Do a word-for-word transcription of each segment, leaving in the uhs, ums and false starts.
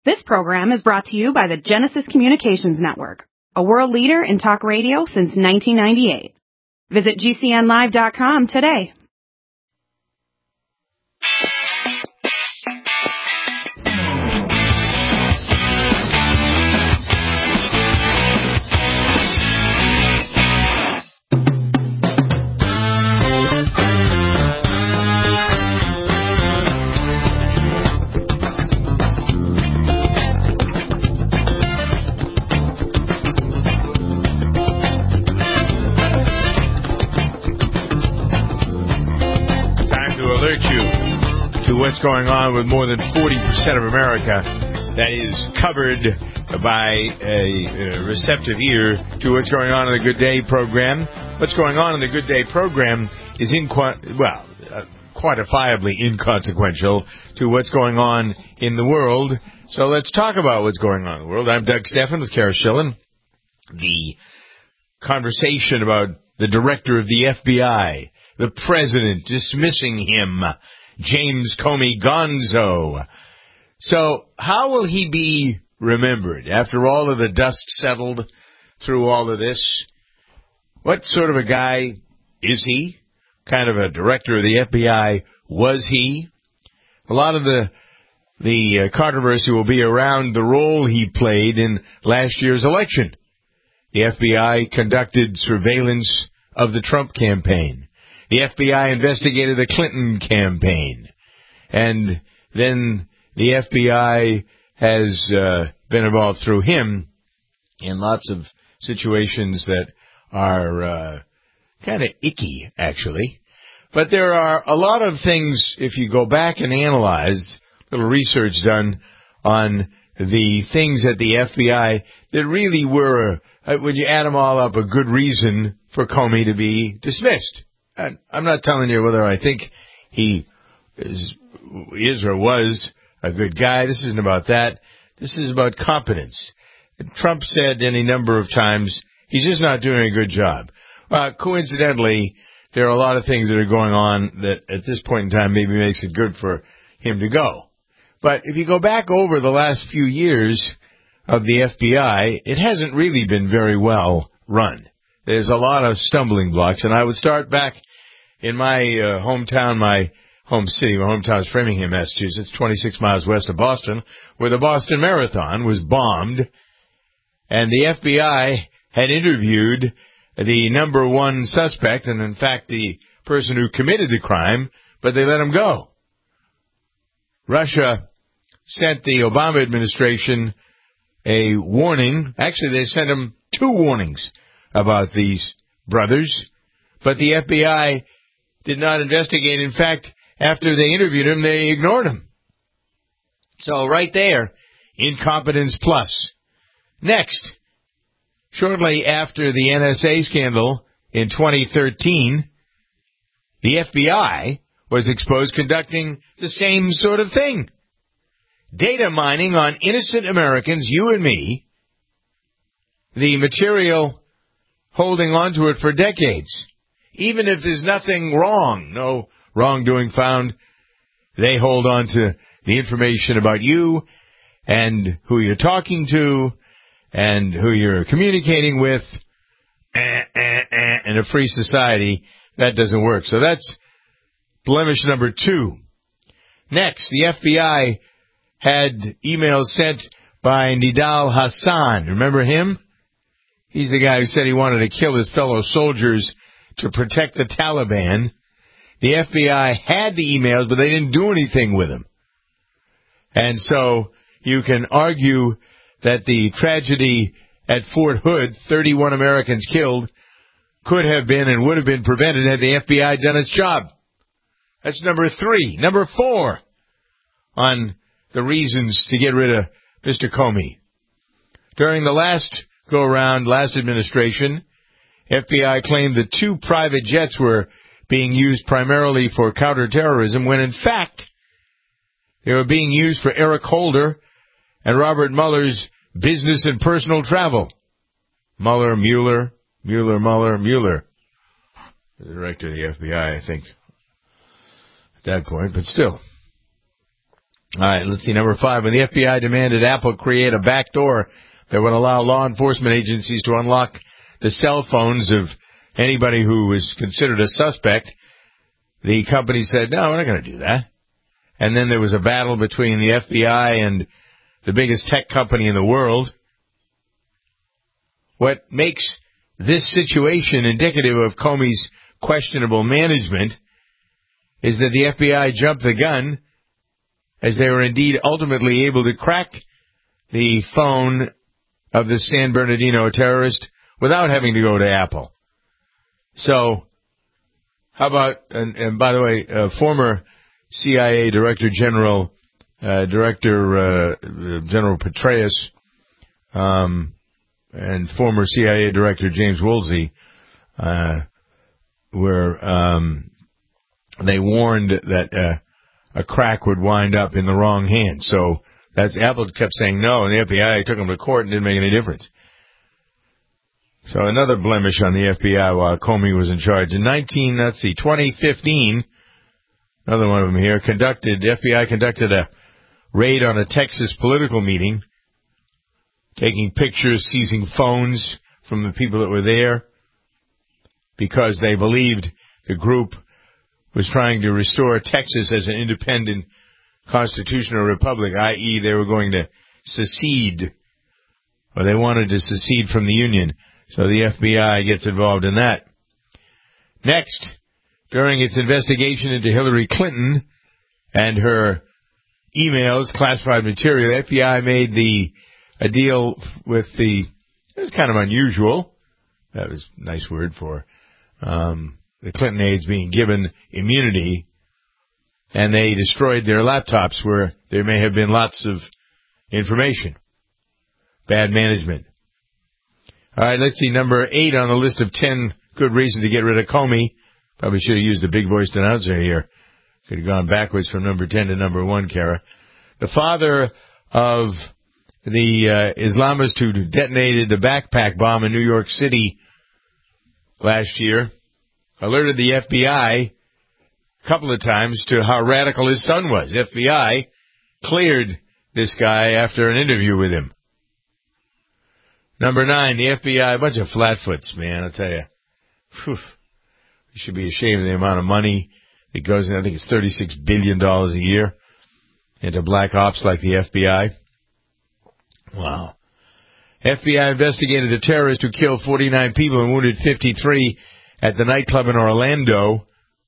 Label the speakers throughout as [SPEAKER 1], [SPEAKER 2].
[SPEAKER 1] This program is brought to you by the Genesis Communications Network, a world leader in talk radio since nineteen ninety-eight. Visit G C N live dot com today.
[SPEAKER 2] What's going on with more than forty percent of America that is covered by a, a receptive ear to what's going on in the Good Day program. What's going on in the Good Day program is, in, well, uh, quantifiably inconsequential to what's going on in the world. So let's talk about what's going on in the world. I'm Doug Stephan with Kara Schillen. The conversation about the director of the F B I, the president dismissing him, James Comey Gonzo. So how will he be remembered after all of the dust settled through all of this? What sort of a guy is he? Kind of a director of the F B I was he? A lot of the the uh, controversy will be around the role he played in last year's election. The F B I conducted surveillance of the Trump campaign. The F B I investigated the Clinton campaign. And then the F B I has uh, been involved through him in lots of situations that are uh, kind of icky, actually. But there are a lot of things, if you go back and analyze, a little research done on the things at the F B I that really were, uh, when you add them all up, a good reason for Comey to be dismissed. And I'm not telling you whether I think he is, is or was a good guy. This isn't about that. This is about competence. Trump said any number of times he's just not doing a good job. Uh, coincidentally, there are a lot of things that are going on that at this point in time maybe makes it good for him to go. But if you go back over the last few years of the F B I, it hasn't really been very well run. There's a lot of stumbling blocks, and I would start back in my uh, hometown, my home city. My hometown is Framingham, Massachusetts, twenty-six miles west of Boston, where the Boston Marathon was bombed, and the F B I had interviewed the number one suspect, and in fact the person who committed the crime, but they let him go. Russia sent the Obama administration a warning. Actually, they sent him two warnings about these brothers, but the F B I did not investigate. In fact, after they interviewed him, they ignored him. So right there, incompetence plus. Next, shortly after the N S A scandal in twenty thirteen, the F B I was exposed conducting the same sort of thing. Data mining on innocent Americans, you and me, the material holding on to it for decades. Even if there's nothing wrong, no wrongdoing found, they hold on to the information about you and who you're talking to and who you're communicating with. Eh, eh, eh. In a free society, that doesn't work. So that's blemish number two. Next, the F B I had emails sent by Nidal Hassan. Remember him? He's the guy who said he wanted to kill his fellow soldiers to protect the Taliban. The F B I had the emails, but they didn't do anything with them. And so you can argue that the tragedy at Fort Hood, thirty-one Americans killed, could have been and would have been prevented had the F B I done its job. That's number three. Number four on the reasons to get rid of Mister Comey. During the last go-around, last administration, F B I claimed that two private jets were being used primarily for counterterrorism, when in fact they were being used for Eric Holder and Robert Mueller's business and personal travel. Mueller, Mueller, Mueller, Mueller, Mueller. The director of the F B I, I think, at that point, but still. All right, let's see. Number five, when the F B I demanded Apple create a backdoor that would allow law enforcement agencies to unlock the cell phones of anybody who was considered a suspect, the company said, no, we're not going to do that. And then there was a battle between the F B I and the biggest tech company in the world. What makes this situation indicative of Comey's questionable management is that the F B I jumped the gun, as they were indeed ultimately able to crack the phone of the San Bernardino terrorist without having to go to Apple. So, how about, and, and by the way, uh, former C I A Director General, uh, Director uh, General Petraeus, um, and former C I A Director James Woolsey, uh, were, um, they warned that, uh, a crack would wind up in the wrong hands. So that's Apple kept saying no, and the F B I took them to court and didn't make any difference. So another blemish on the F B I while Comey was in charge. In nineteen, let's see, twenty fifteen, another one of them here, conducted, the F B I conducted a raid on a Texas political meeting, taking pictures, seizing phones from the people that were there, because they believed the group was trying to restore Texas as an independent constitutional republic, that is they were going to secede, or they wanted to secede from the Union. So the F B I gets involved in that. Next, during its investigation into Hillary Clinton and her emails, classified material, the F B I made the a deal with the, it was kind of unusual, that was a nice word for um the Clinton aides being given immunity, and they destroyed their laptops where there may have been lots of information. Bad management. All right, let's see. Number eight on the list of ten good reasons to get rid of Comey. Probably should have used the big-voiced announcer here. Could have gone backwards from number ten to number one, Kara. The father of the uh, Islamist who detonated the backpack bomb in New York City last year alerted the F B I a couple of times to how radical his son was. The F B I cleared this guy after an interview with him. Number nine, the F B I, a bunch of flatfoots, man, I'll tell you. Whew. You should be ashamed of the amount of money that goes in, I think it's thirty-six billion dollars a year, into black ops like the F B I. Wow. F B I investigated the terrorist who killed forty-nine people and wounded fifty-three at the nightclub in Orlando.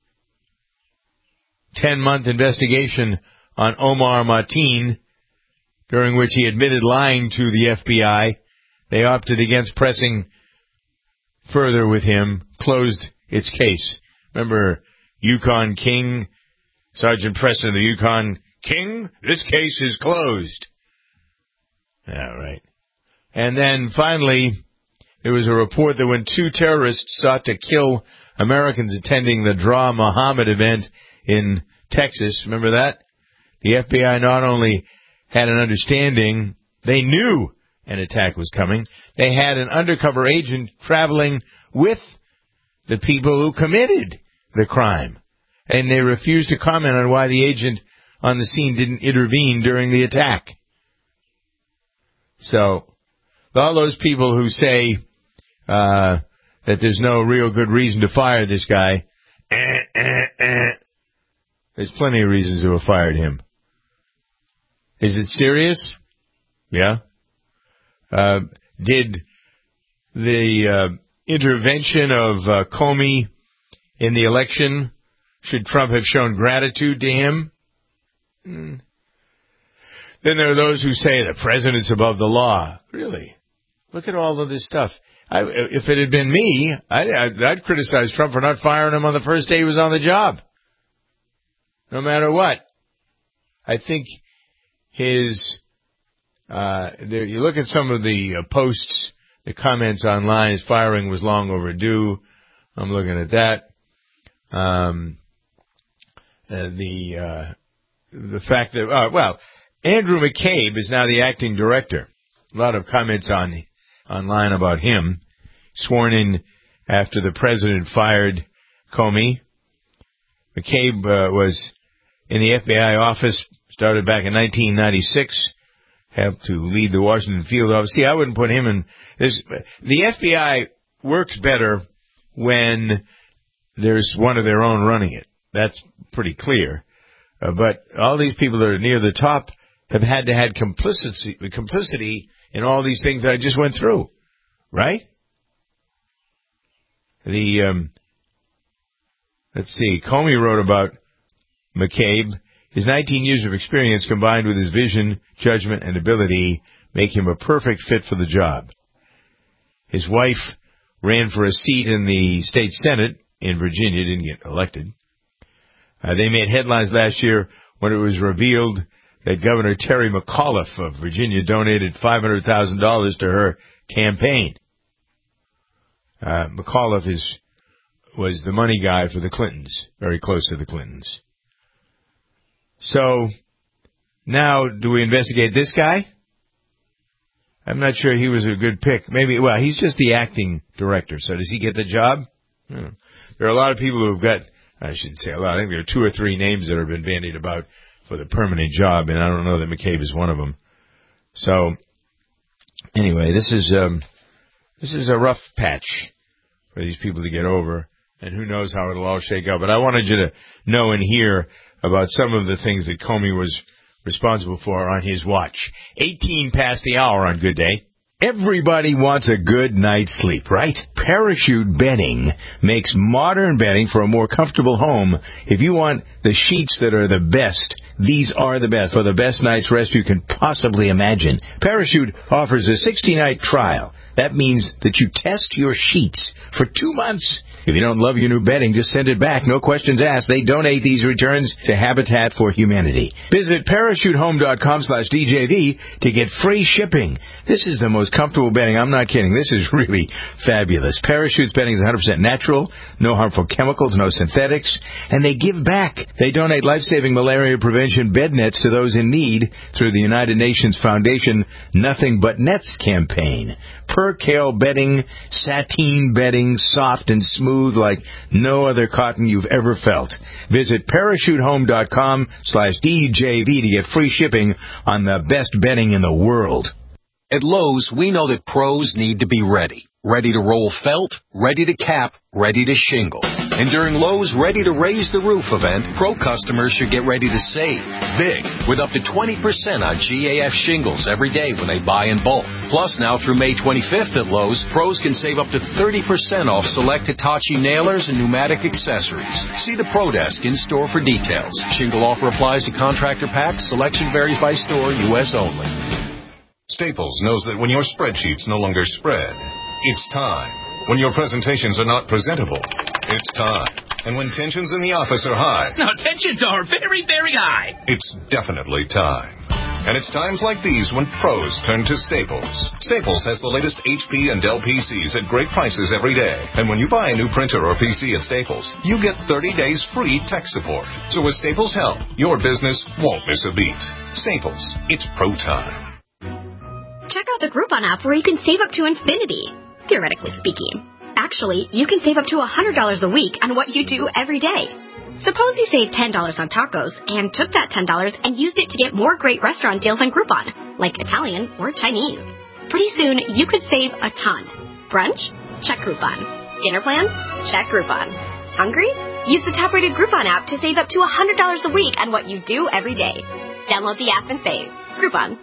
[SPEAKER 2] Ten-month investigation on Omar Mateen, during which he admitted lying to the F B I. They opted against pressing further with him, closed its case. Remember Yukon King, Sergeant Preston of the Yukon King? This case is closed. All right. And then finally, there was a report that when two terrorists sought to kill Americans attending the Dra Muhammad event in Texas, remember that? The F B I not only had an understanding, they knew an attack was coming. They had an undercover agent traveling with the people who committed the crime. And they refused to comment on why the agent on the scene didn't intervene during the attack. So, all those people who say uh, that there's no real good reason to fire this guy, eh, eh, eh, there's plenty of reasons to have fired him. Is it serious? Yeah. Uh, did the uh, intervention of uh, Comey in the election, should Trump have shown gratitude to him? Hmm. Then there are those who say the president's above the law. Really? Look at all of this stuff. I, if it had been me, I, I'd, I'd criticize Trump for not firing him on the first day he was on the job. No matter what. I think his, uh, there, you look at some of the uh, posts, the comments online, his firing was long overdue. I'm looking at that. Um, uh, the, uh, the fact that, uh, well, Andrew McCabe is now the acting director. A lot of comments on online about him. Sworn in after the president fired Comey. McCabe uh, was in the F B I office Started back in nineteen ninety-six. Helped to lead the Washington field office. See, I wouldn't put him in this. The F B I works better when there's one of their own running it. That's pretty clear. Uh, but all these people that are near the top have had to have complicity, complicity in all these things that I just went through. Right? The, um, let's see, Comey wrote about McCabe. His nineteen years of experience combined with his vision, judgment, and ability make him a perfect fit for the job. His wife ran for a seat in the state Senate in Virginia, didn't get elected. Uh, they made headlines last year when it was revealed that Governor Terry McAuliffe of Virginia donated five hundred thousand dollars to her campaign. Uh, McAuliffe is, was the money guy for the Clintons, very close to the Clintons. So, now, do we investigate this guy? I'm not sure he was a good pick. Maybe, well, he's just the acting director, so does he get the job? Hmm. There are a lot of people who've got, I shouldn't say a lot, I think there are two or three names that have been bandied about for the permanent job, and I don't know that McCabe is one of them. So, anyway, this is, um, this is a rough patch for these people to get over, and who knows how it'll all shake out. But I wanted you to know and hear about some of the things that Comey was responsible for on his watch. eighteen past the hour on Good Day.
[SPEAKER 3] Everybody wants a good night's sleep, right? Parachute bedding makes modern bedding for a more comfortable home. If you want the sheets that are the best, these are the best for the best night's rest you can possibly imagine. Parachute offers a sixty-night trial. That means that you test your sheets for two months. If you don't love your new bedding, just send it back. No questions asked. They donate these returns to Habitat for Humanity. Visit parachutehome.com slash DJV to get free shipping. This is the most comfortable bedding. I'm not kidding. This is really fabulous. Parachute's bedding is one hundred percent natural, no harmful chemicals, no synthetics, and they give back. They donate life-saving malaria prevention bed nets to those in need through the United Nations Foundation Nothing But Nets campaign. Percale bedding, sateen bedding, soft and smooth like no other cotton you've ever felt. Visit parachutehome.com slash DJV to get free shipping on the best bedding in the world.
[SPEAKER 4] At Lowe's, we know that pros need to be ready. Ready to roll felt, ready to cap, ready to shingle. And during Lowe's Ready to Raise the Roof event, pro customers should get ready to save big with up to twenty percent on G A F shingles every day when they buy in bulk. Plus, now through May twenty-fifth at Lowe's, pros can save up to thirty percent off select Hitachi nailers and pneumatic accessories. See the Pro Desk in store for details. Shingle offer applies to contractor packs. Selection varies by store, U S only.
[SPEAKER 5] Staples knows that when your spreadsheets no longer spread, it's time. When your presentations are not presentable, it's time. And when tensions in the office are high...
[SPEAKER 6] No, tensions are very, very high.
[SPEAKER 5] It's definitely time. And it's times like these when pros turn to Staples. Staples has the latest H P and Dell P Cs at great prices every day. And when you buy a new printer or P C at Staples, you get thirty days free tech support. So with Staples' help, your business won't miss a beat. Staples, it's pro time.
[SPEAKER 7] Check out the Groupon app where you can save up to infinity, theoretically speaking. Actually, you can save up to one hundred dollars a week on what you do every day. Suppose you saved ten dollars on tacos and took that ten dollars and used it to get more great restaurant deals on Groupon, like Italian or Chinese. Pretty soon, you could save a ton. Brunch? Check Groupon. Dinner plans? Check Groupon. Hungry? Use the top-rated Groupon app to save up to one hundred dollars a week on what you do every day. Download the app and save. Groupon.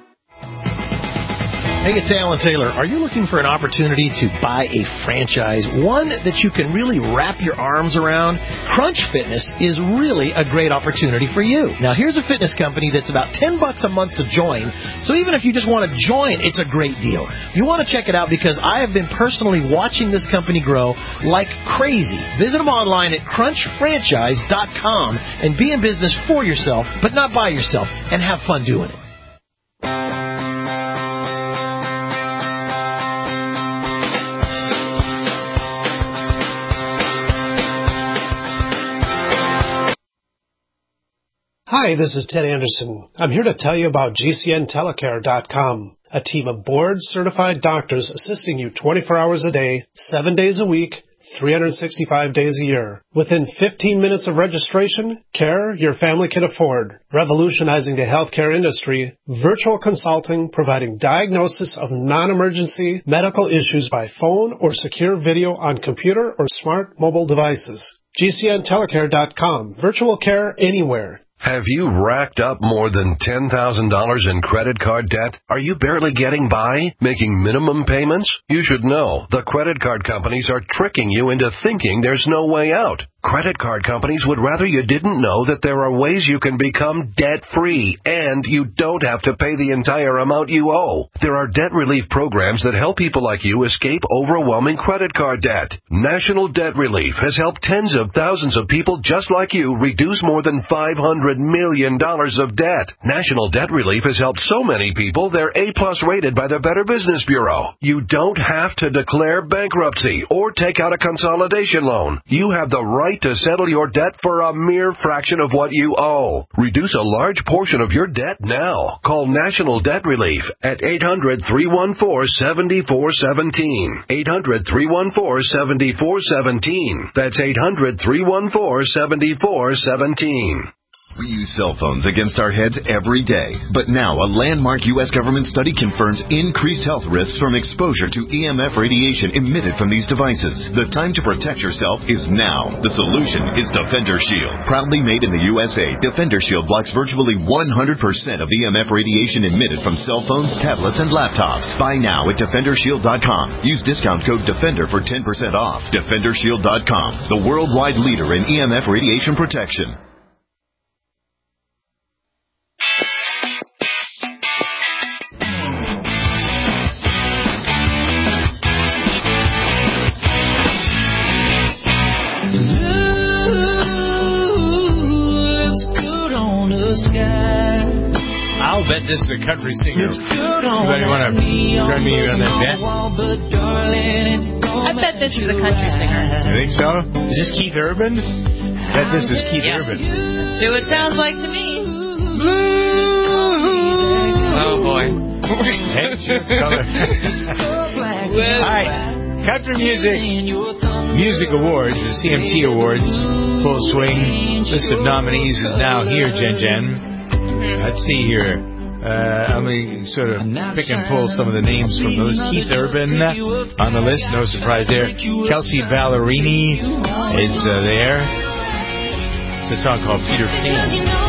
[SPEAKER 8] Hey, it's Alan Taylor. Are you looking for an opportunity to buy a franchise, one that you can really wrap your arms around? Crunch Fitness is really a great opportunity for you. Now, here's a fitness company that's about ten bucks a month to join, so even if you just want to join, it's a great deal. You want to check it out because I have been personally watching this company grow like crazy. Visit them online at crunch franchise dot com and be in business for yourself, but not by yourself, and have fun doing it.
[SPEAKER 9] Hi, this is Ted Anderson. I'm here to tell you about G C N telecare dot com, a team of board-certified doctors assisting you twenty-four hours a day, seven days a week, three hundred sixty-five days a year. Within fifteen minutes of registration, care your family can afford. Revolutionizing the healthcare industry, virtual consulting providing diagnosis of non-emergency medical issues by phone or secure video on computer or smart mobile devices. G C N telecare dot com. Virtual care anywhere.
[SPEAKER 10] Have you racked up more than ten thousand dollars in credit card debt? Are you barely getting by, making minimum payments? You should know the credit card companies are tricking you into thinking there's no way out. Credit card companies would rather you didn't know that there are ways you can become debt-free, and you don't have to pay the entire amount you owe. There are debt relief programs that help people like you escape overwhelming credit card debt. National Debt Relief has helped tens of thousands of people just like you reduce more than five hundred million dollars of debt. National Debt Relief has helped so many people they're A-plus rated by the Better Business Bureau. You don't have to declare bankruptcy or take out a consolidation loan. You have the right to settle your debt for a mere fraction of what you owe. Reduce a large portion of your debt now. Call National Debt Relief at eight hundred, three one four, seven four one seven. eight hundred, three one four, seven four one seven. That's eight hundred, three one four, seven four one seven.
[SPEAKER 11] We use cell phones against our heads every day. But now a landmark U S government study confirms increased health risks from exposure to E M F radiation emitted from these devices. The time to protect yourself is now. The solution is Defender Shield. Proudly made in the U S A, Defender Shield blocks virtually one hundred percent of E M F radiation emitted from cell phones, tablets, and laptops. Buy now at Defender Shield dot com. Use discount code DEFENDER for ten percent off. Defender Shield dot com, the worldwide leader in E M F radiation protection.
[SPEAKER 2] I'll bet this is a country singer. Anybody want to join me on that bet?
[SPEAKER 12] I bet this is a country singer.
[SPEAKER 2] You think so? Is this Keith Urban? I bet this is Keith
[SPEAKER 12] yes.
[SPEAKER 2] Urban.
[SPEAKER 12] That's who it sounds like to me. Oh, boy.
[SPEAKER 2] All right. Country Music Music Awards, the C M T Awards, full swing. List of nominees is now here, Jen Jen. Let's see here. Uh, I'm going to sort of pick and pull some of the names from the list. Keith Urban on the list, no surprise there. Kelsea Ballerini is uh, there. It's a song called Peter Pan.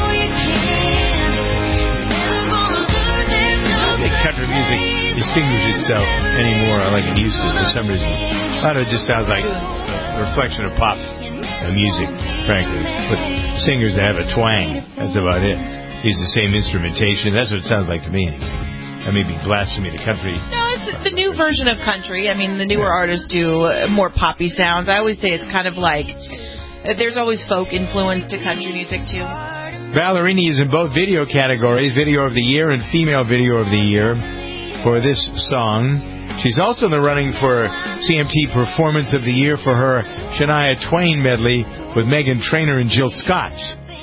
[SPEAKER 2] The country music distinguishes itself anymore like it used to for some reason. A lot of it just sounds like a reflection of pop music, frankly. But singers that have a twang, that's about it. Use the same instrumentation. That's what it sounds like to me. That may be blasphemy to country.
[SPEAKER 12] No, it's the new version of country. I mean, the newer yeah. artists do more poppy sounds. I always say it's kind of like there's always folk influence to country music, too.
[SPEAKER 2] Ballerini is in both video categories, Video of the Year and Female Video of the Year, for this song. She's also in the running for C M T Performance of the Year for her Shania Twain medley with Meghan Trainor and Jill Scott,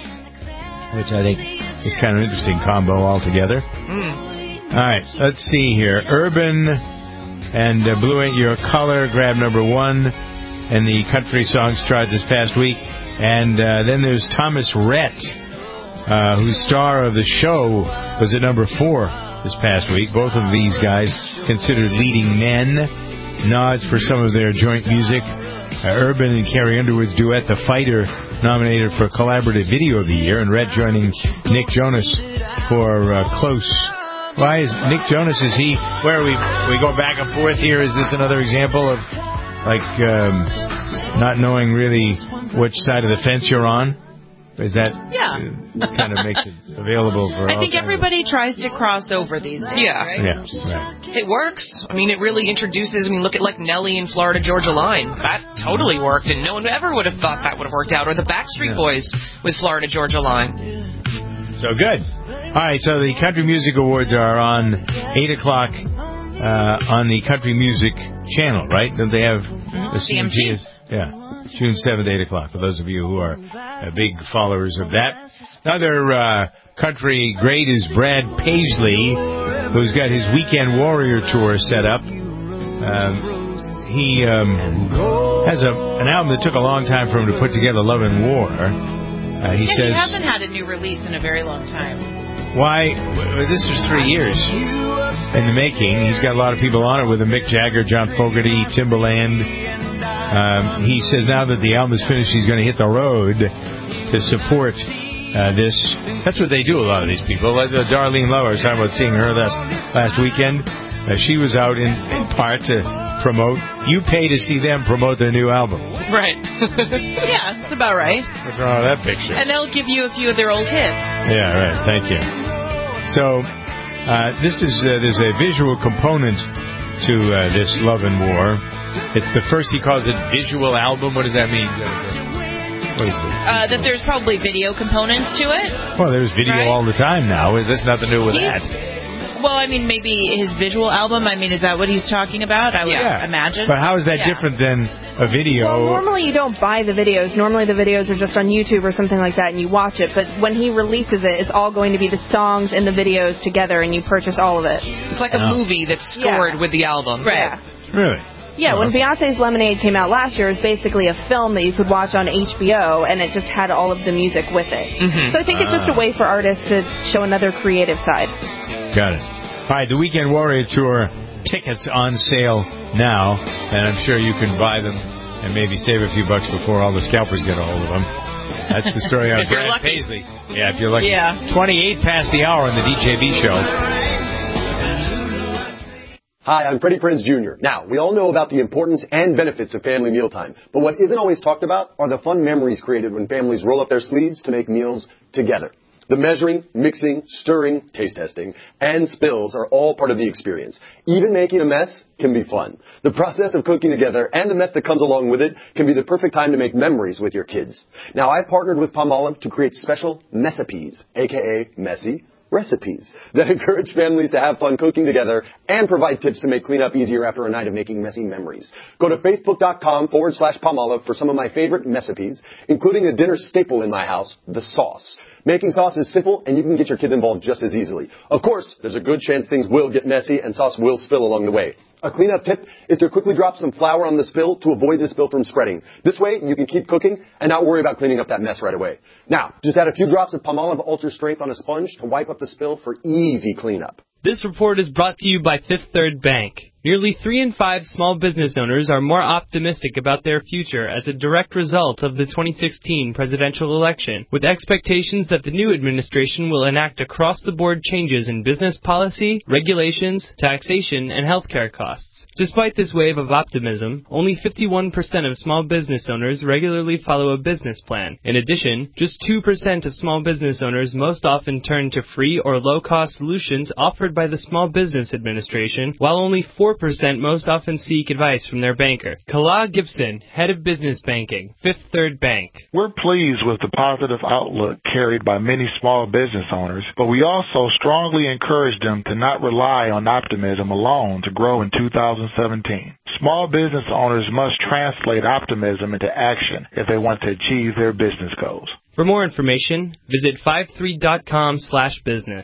[SPEAKER 2] which I think is kind of an interesting combo altogether. Mm. All right, let's see here. Urban and uh, Blue Ain't Your Color grabbed number one in the country songs chart this past week. And uh, then there's Thomas Rhett, uh, whose star of the show was at number four this past week. Both of these guys considered leading men. Nods for some of their joint music. Uh, Urban and Carrie Underwood's duet, The Fighter, nominated for Collaborative Video of the Year, and Rhett joining Nick Jonas for uh, Close. Why is Nick Jonas, is he, where we we go back and forth here? Is this another example of, like, um, not knowing really which side of the fence you're on? Is that
[SPEAKER 12] yeah.
[SPEAKER 2] uh, kind of makes it available for
[SPEAKER 12] I
[SPEAKER 2] all
[SPEAKER 12] think everybody
[SPEAKER 2] of...
[SPEAKER 12] tries to cross over these days,
[SPEAKER 13] yeah.
[SPEAKER 12] right?
[SPEAKER 2] Yeah, right.
[SPEAKER 13] It works. I mean, it really introduces, I mean, look at, like, Nelly and Florida Georgia Line. That totally worked, and no one ever would have thought that would have worked out. Or the Backstreet yeah. Boys with Florida Georgia Line.
[SPEAKER 2] So good. All right, so the Country Music Awards are on eight o'clock uh, on the Country Music Channel, right? Don't they have the C M T? Yeah. June seventh, eight o'clock, for those of you who are uh, big followers of that. Another uh, country great is Brad Paisley, who's got his Weekend Warrior Tour set up. Um, he um, has a an album that took a long time for him to put together, Love and War. Uh, he
[SPEAKER 12] yeah,
[SPEAKER 2] says,
[SPEAKER 12] he hasn't had a new release in a very long time.
[SPEAKER 2] Why? This was three years in the making. He's got a lot of people on it with him, Mick Jagger, John Fogerty, Timbaland. Um, he says now that the album is finished, he's going to hit the road to support uh, this. That's what they do, a lot of these people. Like uh, Darlene Lowe, I was talking about seeing her last, last weekend. Uh, she was out in, in part to promote. You pay to see them promote their new album.
[SPEAKER 12] Right. Yeah, that's about right.
[SPEAKER 2] What's wrong with that picture?
[SPEAKER 12] And they'll give you a few of their old hits.
[SPEAKER 2] Yeah, right. Thank you. So, uh, this is uh, there's a visual component to uh, this Love and War. It's the first, he calls it, visual album. What does that mean? What is it?
[SPEAKER 12] Uh, that there's probably video components to it.
[SPEAKER 2] Well, there's video
[SPEAKER 12] right?
[SPEAKER 2] all the time now. There's nothing new with
[SPEAKER 12] He's,
[SPEAKER 2] that.
[SPEAKER 12] Well, I mean, maybe his visual album. I mean, is that what he's talking about? I would
[SPEAKER 2] yeah.
[SPEAKER 12] imagine.
[SPEAKER 2] But how is that
[SPEAKER 12] yeah.
[SPEAKER 2] different than a video?
[SPEAKER 14] Well, normally you don't buy the videos. Normally the videos are just on YouTube or something like that, and you watch it. But when he releases it, it's all going to be the songs and the videos together, and you purchase all of it.
[SPEAKER 13] It's like a
[SPEAKER 2] oh.
[SPEAKER 13] movie that's scored
[SPEAKER 14] yeah.
[SPEAKER 13] with the album.
[SPEAKER 14] Right.
[SPEAKER 2] Yeah. Really?
[SPEAKER 14] Yeah, when Beyonce's Lemonade came out last year, it was basically a film that you could watch on H B O, and it just had all of the music with it.
[SPEAKER 13] Mm-hmm.
[SPEAKER 14] So I think it's just a way for artists to show another creative side.
[SPEAKER 2] Got it. All right, the Weekend Warrior Tour tickets on sale now, and I'm sure you can buy them and maybe save a few bucks before all the scalpers get a hold of them. That's the story on Brad Paisley. Yeah, if you're lucky.
[SPEAKER 12] Yeah.
[SPEAKER 2] twenty-eight past the hour on the D J B show.
[SPEAKER 15] Hi, I'm Freddie Prinze Junior Now, we all know about the importance and benefits of family mealtime, but what isn't always talked about are the fun memories created when families roll up their sleeves to make meals together. The measuring, mixing, stirring, taste testing, and spills are all part of the experience. Even making a mess can be fun. The process of cooking together and the mess that comes along with it can be the perfect time to make memories with your kids. Now, I partnered with Palmolive to create special Messipes, aka messy recipes, that encourage families to have fun cooking together and provide tips to make cleanup easier after a night of making messy memories. Go to facebook.com forward slash Palmolive for some of my favorite Messipes, including a dinner staple in my house, the sauce. Making sauce is simple, and you can get your kids involved just as easily. Of course, there's a good chance things will get messy and sauce will spill along the way. A cleanup tip is to quickly drop some flour on the spill to avoid the spill from spreading. This way, you can keep cooking and not worry about cleaning up that mess right away. Now, just add a few drops of Palmolive Ultra Strength on a sponge to wipe up the spill for easy cleanup.
[SPEAKER 16] This report is brought to you by Fifth Third Bank. Nearly three in five small business owners are more optimistic about their future as a direct result of the twenty sixteen presidential election, with expectations that the new administration will enact across-the-board changes in business policy, regulations, taxation, and healthcare costs. Despite this wave of optimism, only fifty-one percent of small business owners regularly follow a business plan. In addition, just two percent of small business owners most often turn to free or low-cost solutions offered by the Small Business Administration, while only four percent most often seek advice from their banker. Kala Gibson, Head of Business Banking, Fifth Third Bank.
[SPEAKER 17] We're pleased with the positive outlook carried by many small business owners, but we also strongly encourage them to not rely on optimism alone to grow in two thousand seventeen. Small business owners must translate optimism into action if they want to achieve their business goals.
[SPEAKER 16] For more information, visit fifty-three.com slash business.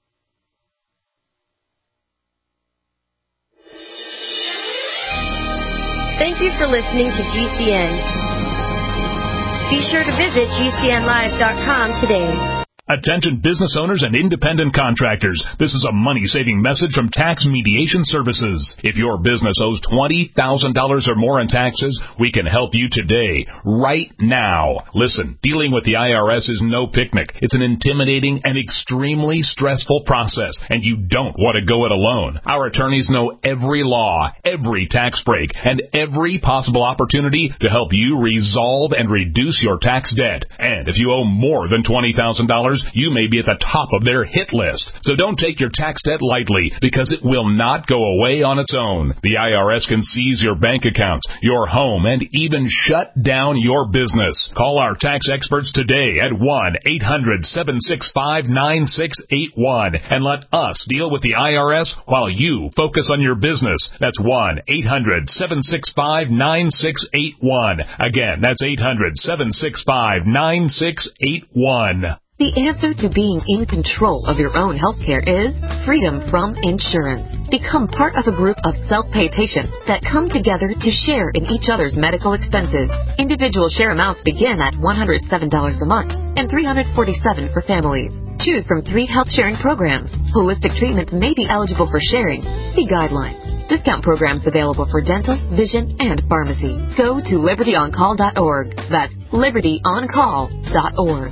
[SPEAKER 18] Thank you for listening to G C N. Be sure to visit G C N live dot com today.
[SPEAKER 19] Attention business owners and independent contractors. This is a money-saving message from Tax Mediation Services. If your business owes twenty thousand dollars or more in taxes, we can help you today, right now. Listen, dealing with the I R S is no picnic. It's an intimidating and extremely stressful process, and you don't want to go it alone. Our attorneys know every law, every tax break, and every possible opportunity to help you resolve and reduce your tax debt. And if you owe more than twenty thousand dollars, you may be at the top of their hit list. So don't take your tax debt lightly, because it will not go away on its own. The I R S can seize your bank accounts, your home, and even shut down your business. Call our tax experts today at one eight hundred seven six five nine six eight one and let us deal with the I R S while you focus on your business. That's one eight hundred seven six five nine six eight one. Again, that's eight hundred seven six five nine six eight one.
[SPEAKER 20] The answer to being in control of your own healthcare is freedom from insurance. Become part of a group of self-pay patients that come together to share in each other's medical expenses. Individual share amounts begin at one hundred seven dollars a month and three hundred forty-seven dollars for families. Choose from three health sharing programs. Holistic treatments may be eligible for sharing. See guidelines. Discount programs available for dental, vision, and pharmacy. Go to liberty on call dot org. That's liberty on call dot org.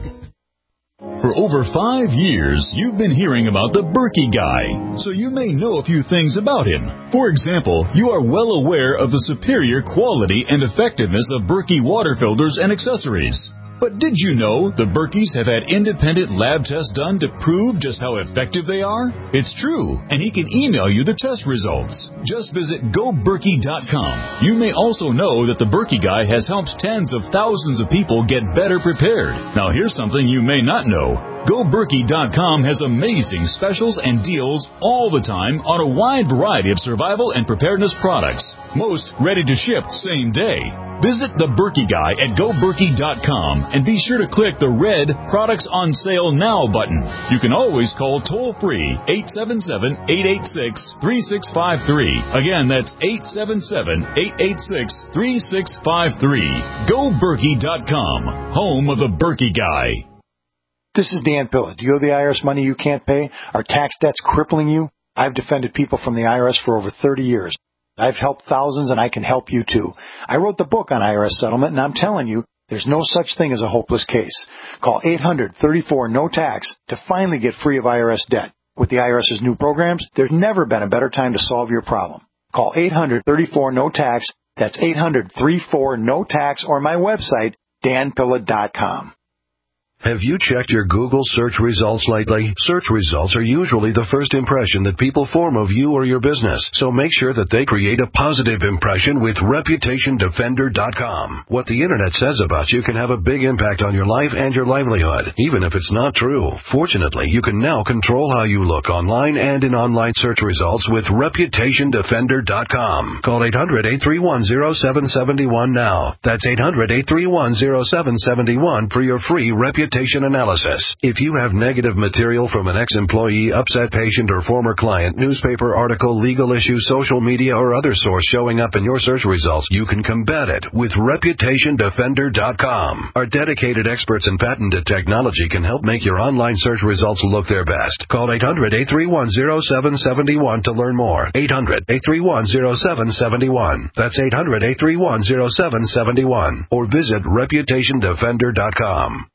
[SPEAKER 21] For over five years, you've been hearing about the Berkey Guy, so you may know a few things about him. For example, you are well aware of the superior quality and effectiveness of Berkey water filters and accessories. But did you know the Berkeys have had independent lab tests done to prove just how effective they are? It's true, and he can email you the test results. Just visit go berkey dot com. You may also know that the Berkey Guy has helped tens of thousands of people get better prepared. Now here's something you may not know. go berkey dot com has amazing specials and deals all the time on a wide variety of survival and preparedness products. Most ready to ship same day. Visit the Berkey Guy at go berkey dot com and be sure to click the red Products on Sale Now button. You can always call toll-free eight seven seven, eight eight six, three six five three. Again, that's eight seven seven, eight eight six, three six five three. go berkey dot com, home of the Berkey Guy.
[SPEAKER 22] This is Dan Pilla. Do you owe the I R S money you can't pay? Are tax debts crippling you? I've defended people from the I R S for over thirty years. I've helped thousands, and I can help you, too. I wrote the book on I R S settlement, and I'm telling you, there's no such thing as a hopeless case. Call eight hundred, thirty-four, no tax to finally get free of I R S debt. With the IRS's new programs, there's never been a better time to solve your problem. Call eight hundred, thirty-four, no tax. That's eight hundred, thirty-four, no tax, or my website, dan pilla dot com.
[SPEAKER 10] Have you checked your Google search results lately? Search results are usually the first impression that people form of you or your business, so make sure that they create a positive impression with reputation defender dot com. What the Internet says about you can have a big impact on your life and your livelihood, even if it's not true. Fortunately, you can now control how you look online and in online search results with reputation defender dot com. Call eight hundred, eight three one, zero seven seven one now. That's eight hundred, eight three one, zero seven seven one for your free reputation analysis. If you have negative material from an ex-employee, upset patient, or former client, newspaper article, legal issue, social media, or other source showing up in your search results, you can combat it with reputation defender dot com. Our dedicated experts in patented technology can help make your online search results look their best. Call eight hundred, eight three one, zero seven seven one to learn more. eight hundred, eight three one, zero seven seven one. That's eight hundred, eight three one, zero seven seven one. Or visit reputation defender dot com.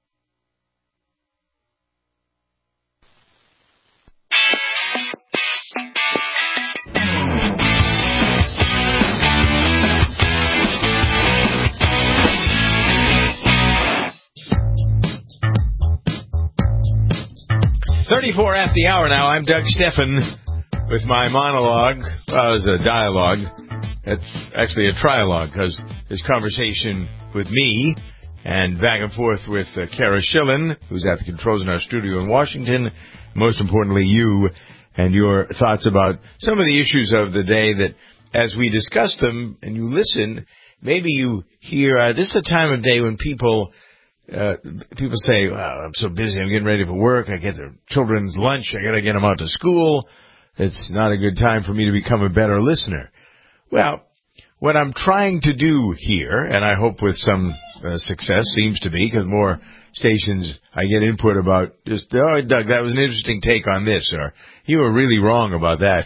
[SPEAKER 2] thirty-four at the hour now. I'm Doug Steffen with my monologue. Well, it was a dialogue. It's actually a trialogue because there's conversation with me and back and forth with uh, Kara Schillen, who's at the controls in our studio in Washington. Most importantly, you and your thoughts about some of the issues of the day that, as we discuss them and you listen, maybe you hear, uh, this is the time of day when people... Uh, people say, well, I'm so busy, I'm getting ready for work, I get their children's lunch, I gotta get them out to school, it's not a good time for me to become a better listener. Well, what I'm trying to do here, and I hope with some uh, success, seems to be, because more stations I get input about just, oh, Doug, that was an interesting take on this, or you were really wrong about that.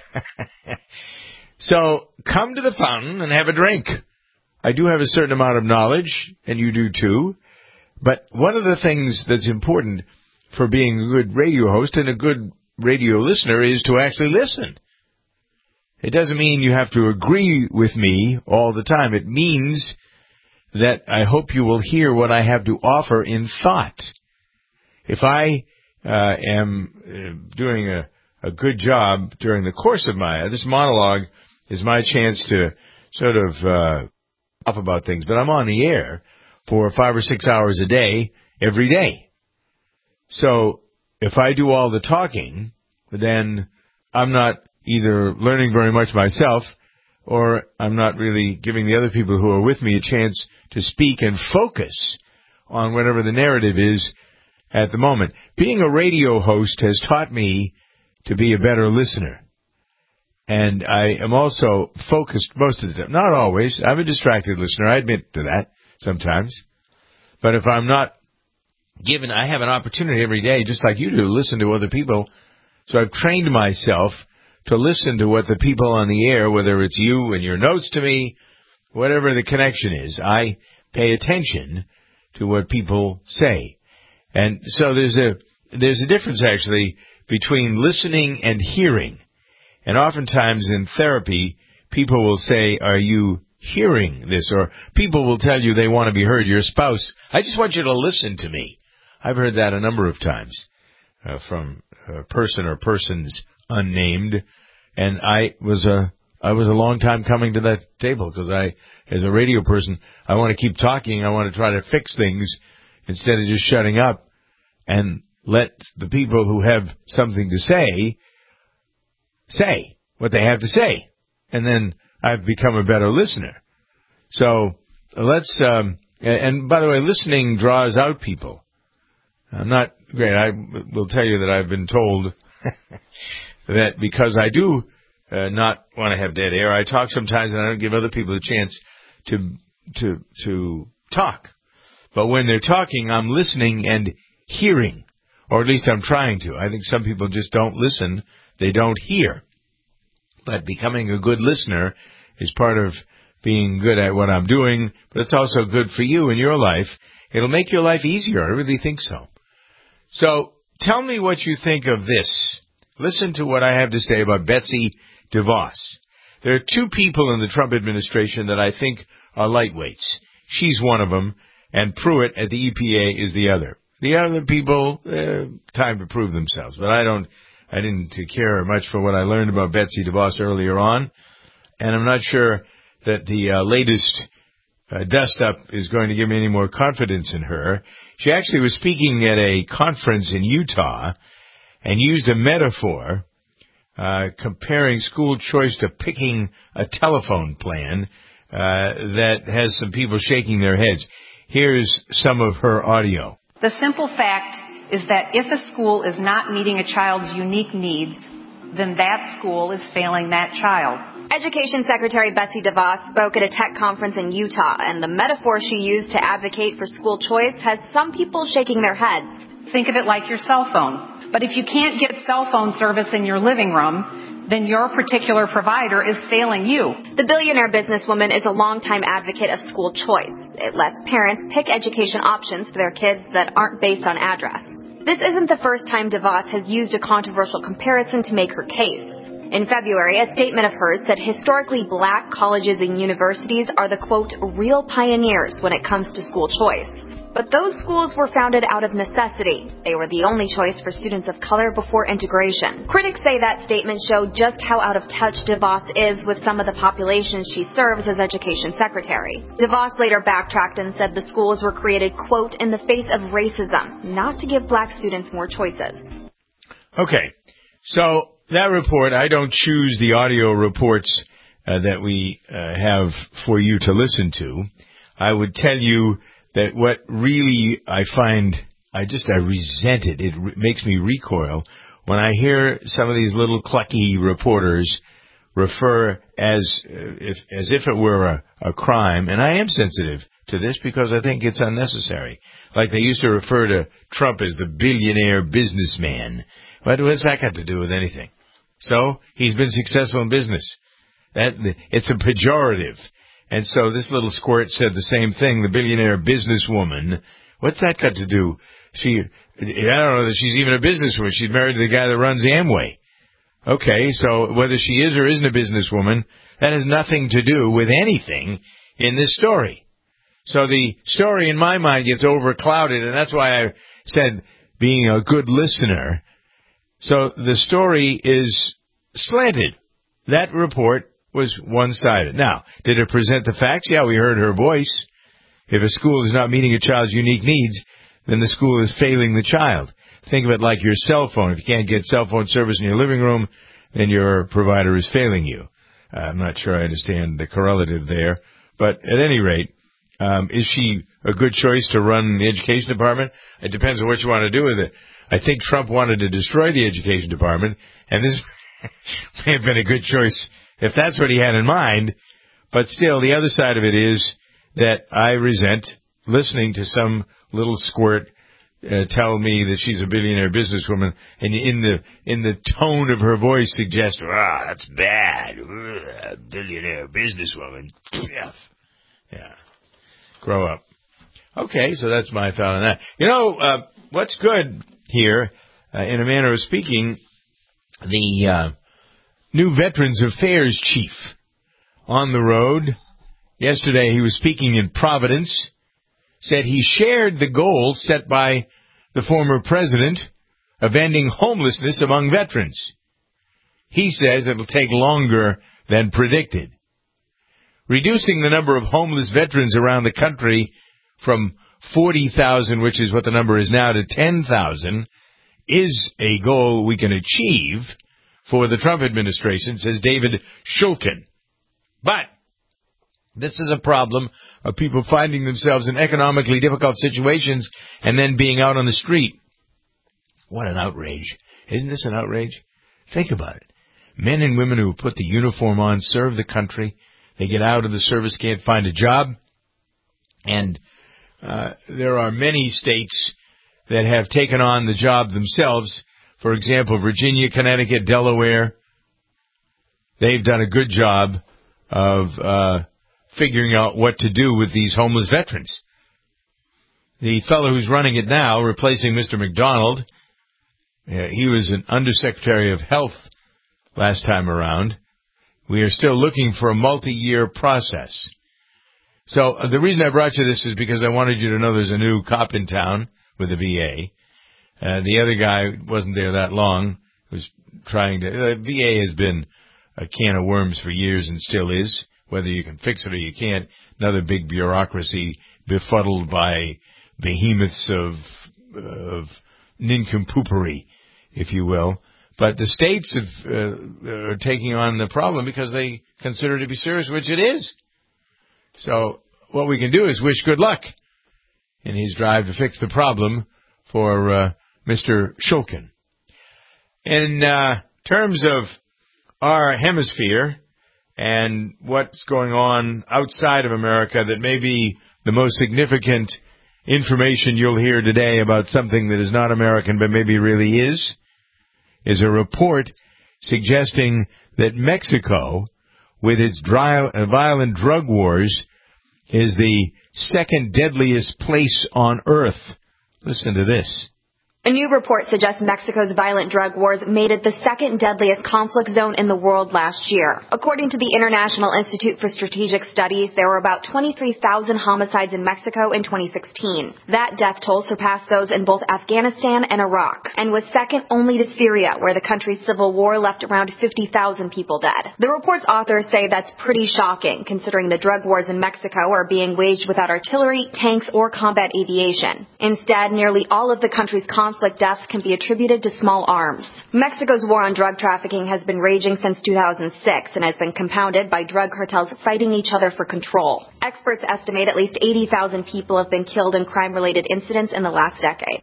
[SPEAKER 2] So, come to the fountain and have a drink. I do have a certain amount of knowledge, and you do too. But one of the things that's important for being a good radio host and a good radio listener is to actually listen. It doesn't mean you have to agree with me all the time. It means that I hope you will hear what I have to offer in thought. If I uh, am uh, doing a, a good job during the course of my, this monologue is my chance to sort of uh, talk about things, but I'm on the air for five or six hours a day, every day. So if I do all the talking, then I'm not either learning very much myself, or I'm not really giving the other people who are with me a chance to speak and focus on whatever the narrative is at the moment. Being a radio host has taught me to be a better listener. And I am also focused most of the time. Not always. I'm a distracted listener. I admit to that sometimes. But if I'm not given, I have an opportunity every day, just like you do, to listen to other people. So I've trained myself to listen to what the people on the air, whether it's you and your notes to me, whatever the connection is, I pay attention to what people say. And so there's a there's a difference, actually, between listening and hearing. And oftentimes in therapy, people will say, are you hearing this? Or people will tell you they want to be heard. Your spouse, I just want you to listen to me. I've heard that a number of times uh, from a person or persons unnamed. And I was a I was a long time coming to that table because I, as a radio person, I want to keep talking. I want to try to fix things instead of just shutting up and let the people who have something to say say what they have to say. And then I've become a better listener. So let's, um, and by the way, listening draws out people. I'm not great. I will tell you that I've been told that because I do uh, not want to have dead air, I talk sometimes and I don't give other people a chance to, to, to talk. But when they're talking, I'm listening and hearing, or at least I'm trying to. I think some people just don't listen. They don't hear. But becoming a good listener is part of being good at what I'm doing, but it's also good for you in your life. It'll make your life easier. I really think so. So tell me what you think of this. Listen to what I have to say about Betsy DeVos. There are two people in the Trump administration that I think are lightweights. She's one of them, and Pruitt at the E P A is the other. The other people, uh, time to prove themselves, but I don't, I didn't care much for what I learned about Betsy DeVos earlier on, and I'm not sure that the uh, latest uh, dust-up is going to give me any more confidence in her. She actually was speaking at a conference in Utah and used a metaphor uh, comparing school choice to picking a telephone plan uh, that has some people shaking their heads. Here's some of her audio.
[SPEAKER 1] The simple fact is that if a school is not meeting a child's unique needs, then that school is failing that child.
[SPEAKER 3] Education Secretary Betsy DeVos spoke at a tech conference in Utah, and the metaphor she used to advocate for school choice has some people shaking their heads.
[SPEAKER 1] Think of it like your cell phone. But if you can't get cell phone service in your living room, then your particular provider is failing you.
[SPEAKER 3] The billionaire businesswoman is a longtime advocate of school choice. It lets parents pick education options for their kids that aren't based on address. This isn't the first time DeVos has used a controversial comparison to make her case. In February, a statement of hers said historically black colleges and universities are the, quote, real pioneers when it comes to school choice. But those schools were founded out of necessity. They were the only choice for students of color before integration. Critics say that statement showed just how out of touch DeVos is with some of the populations she serves as education secretary. DeVos later backtracked and said the schools were created, quote, in the face of racism, not to give black students more choices.
[SPEAKER 2] Okay, so that report, I don't choose the audio reports uh, that we uh, have for you to listen to. I would tell you that what really I find, I just, I resent it. It re- makes me recoil when I hear some of these little clucky reporters refer as uh, if as if it were a, a crime, and I am sensitive to this because I think it's unnecessary. Like they used to refer to Trump as the billionaire businessman. What what's that got to do with anything? So he's been successful in business. That it's a pejorative. And so this little squirt said the same thing, the billionaire businesswoman. What's that got to do? She, I don't know that she's even a businesswoman. She's married to the guy that runs Amway. Okay, so whether she is or isn't a businesswoman, that has nothing to do with anything in this story. So the story in my mind gets overclouded, and that's why I said being a good listener. So the story is slanted. That report was one-sided. Now, did it present the facts? Yeah, we heard her voice. If a school is not meeting a child's unique needs, then the school is failing the child. Think of it like your cell phone. If you can't get cell phone service in your living room, then your provider is failing you. Uh, I'm not sure I understand the correlative there. But at any rate, um, is she a good choice to run the education department. It depends on what you want to do with it. I think Trump wanted to destroy the education department, and this may have been a good choice if that's what he had in mind. But still, the other side of it is that I resent listening to some little squirt uh, tell me that she's a billionaire businesswoman, and in the in the tone of her voice suggest, ah, that's bad, Ugh, billionaire businesswoman. Yeah, grow up. Okay, so that's my thought on that. You know, uh, what's good here, uh, in a manner of speaking, the uh, new Veterans Affairs chief on the road. Yesterday he was speaking in Providence, said he shared the goal set by the former president of ending homelessness among veterans. He says it'll take longer than predicted. Reducing the number of homeless veterans around the country from forty thousand, which is what the number is now, to ten thousand, is a goal we can achieve for the Trump administration, says David Shulkin. But this is a problem of people finding themselves in economically difficult situations and then being out on the street. What an outrage. Isn't this an outrage? Think about it. Men and women who put the uniform on, serve the country, they get out of the service, can't find a job, and uh, there are many states that have taken on the job themselves. For example, Virginia, Connecticut, Delaware, they've done a good job of uh, figuring out what to do with these homeless veterans. The fellow who's running it now, replacing Mister McDonald, uh, he was an undersecretary of health last time around. We are still looking for a multi-year process. So uh, the reason I brought you this is because I wanted you to know there's a new cop in town with the V A. Uh, the other guy wasn't there that long. Was trying to. The uh, V A has been a can of worms for years and still is. Whether you can fix it or you can't, another big bureaucracy befuddled by behemoths of of nincompoopery, if you will. But the states have, uh, are taking on the problem because they consider it to be serious, which it is. So what we can do is wish good luck in his drive to fix the problem for uh, Mister Shulkin. In uh, terms of our hemisphere and what's going on outside of America, that may be the most significant information you'll hear today about something that is not American but maybe really is, is a report suggesting that Mexico, with its dry, uh, violent drug wars, is the second deadliest place on earth. Listen to this.
[SPEAKER 3] A new report suggests Mexico's violent drug wars made it the second deadliest conflict zone in the world last year. According to the International Institute for Strategic Studies, there were about twenty-three thousand homicides in Mexico in twenty sixteen. That death toll surpassed those in both Afghanistan and Iraq, and was second only to Syria, where the country's civil war left around fifty thousand people dead. The report's authors say that's pretty shocking, considering the drug wars in Mexico are being waged without artillery, tanks, or combat aviation. Instead, nearly all of the country's conflict Conflict deaths can be attributed to small arms. Mexico's war on drug trafficking has been raging since two thousand six and has been compounded by drug cartels fighting each other for control. Experts estimate at least eighty thousand people have been killed in crime-related incidents in the last decade.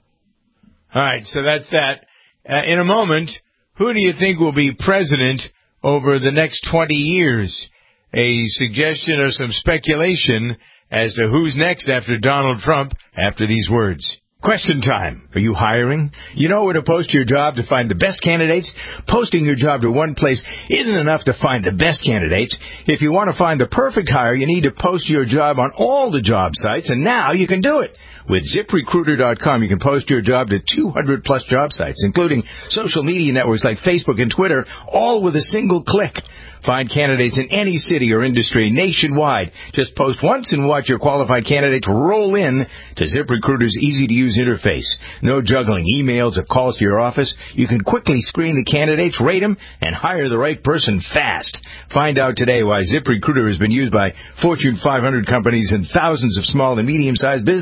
[SPEAKER 2] All right, so that's that. Uh, in a moment, who do you think will be president over the next twenty years? A suggestion or some speculation as to who's next after Donald Trump after these words. Question time. Are you hiring? You know where to post your job to find the best candidates? Posting your job to one place isn't enough to find the best candidates. If you want to find the perfect hire, you need to post your job on all the job sites, and now you can do it. With zip recruiter dot com, you can post your job to two hundred plus job sites, including social media networks like Facebook and Twitter, all with a single click. Find candidates in any city or industry nationwide. Just post once and watch your qualified candidates roll in to ZipRecruiter's easy-to-use interface. No juggling emails or calls to your office. You can quickly screen the candidates, rate them, and hire the right person fast. Find out today why ZipRecruiter has been used by Fortune five hundred companies and thousands of small and medium-sized businesses.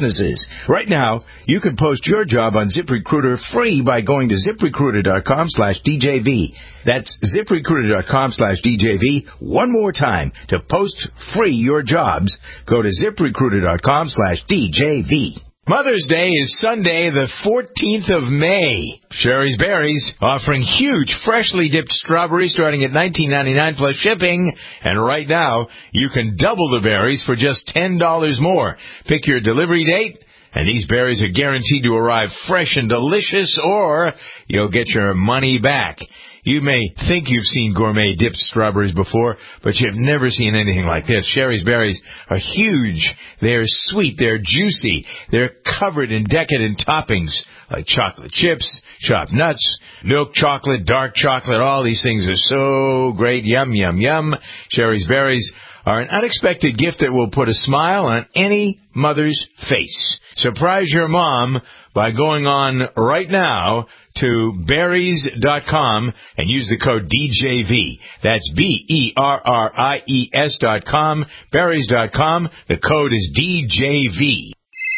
[SPEAKER 2] Right now, you can post your job on ZipRecruiter free by going to ZipRecruiter.com slash DJV. That's ZipRecruiter.com slash DJV. One more time. To post free your jobs, go to ZipRecruiter.com slash DJV. Mother's Day is Sunday, the fourteenth of May. Sherry's Berries offering huge, freshly dipped strawberries starting at nineteen ninety-nine plus shipping. And right now, you can double the berries for just ten dollars more. Pick your delivery date, and these berries are guaranteed to arrive fresh and delicious, or you'll get your money back. You may think you've seen gourmet dipped strawberries before, but you've never seen anything like this. Sherry's Berries are huge. They're sweet. They're juicy. They're covered in decadent toppings like chocolate chips, chopped nuts, milk chocolate, dark chocolate. All these things are so great. Yum, yum, yum. Sherry's Berries are an unexpected gift that will put a smile on any mother's face. Surprise your mom by going on right now to berries dot com and use the code D J V. That's B E R R I E S dot com, berries dot com. The code is D J V.